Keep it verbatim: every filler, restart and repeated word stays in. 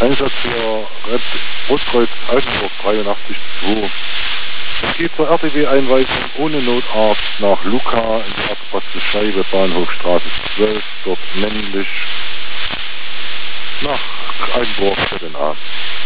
Einsatz für Red Rotkreuz Altenburg dreiundachtzig zwei. Es geht zur R T W-Einweisung ohne Notarzt nach Luca in die Arztpraxis Scheibe, Bahnhofstraße zwölf, dort männlich nach Altenburg für den Arzt.